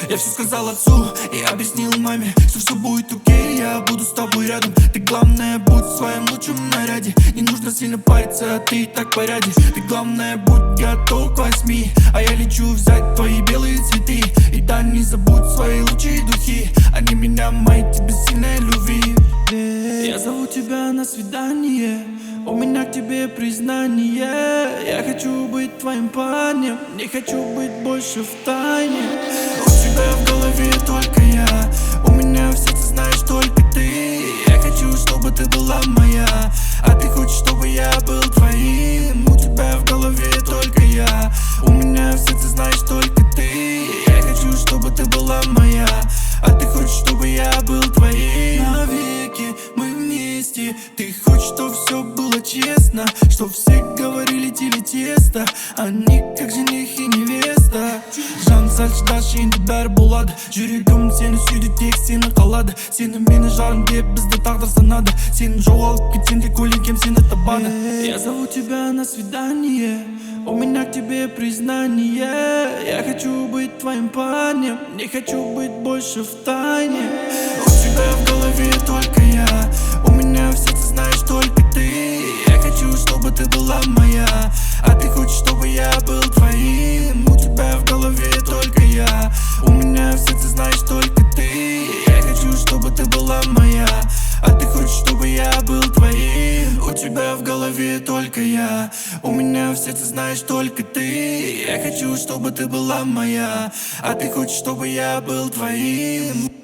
Я все сказал отцу и объяснил маме, что все будет окей, я буду с тобой рядом. Ты главное будь в своем лучшем наряде. Не нужно сильно париться, ты и так поряден. Ты главное будь готов к 8, а я лечу взять твои белые цветы. И да, не забудь свои лучшие духи, они меня мают без сильной любви. Я зову тебя на свидание, у меня к тебе признание. Я хочу быть твоим парнем, не хочу быть больше в тайне. У тебя в голове только я, у меня в сердце знаешь только ты. Я хочу, чтобы ты была моя, а ты хочешь, чтобы я был твоим. У тебя в голове только я, у меня в сердце знаешь только ты. Я хочу, чтобы ты была моя, а ты хочешь, чтобы я был твоим. Навеки мы вместе. Ты хочешь, чтобы все было честно, чтоб все говорили теле тесто, они как жених и невеста. Жан сальшда енді бәрі болады. Жүрегім сені сүйді, тек сені қалады. Сені мені жарым деп бізді тағдыр санады. Сені жоғалып кетсем де көлеңкем сені табады. Я зову тебя на свидание, у меня к тебе признание. Я хочу быть твоим парнем, не хочу быть больше в тайне. У тебя в голове только я, у меня в сердце знаешь только ты. Я хочу, чтобы ты была моя, а ты хочешь, чтобы я был твоим. У тебя в голове только я, у меня в сердце знаешь только ты. Я хочу, чтобы ты была моя, а ты хочешь, чтобы я был твоим. У тебя в голове только я, у меня в сердце знаешь только ты. Я хочу, чтобы ты была моя, а ты хочешь, чтобы я был твоим.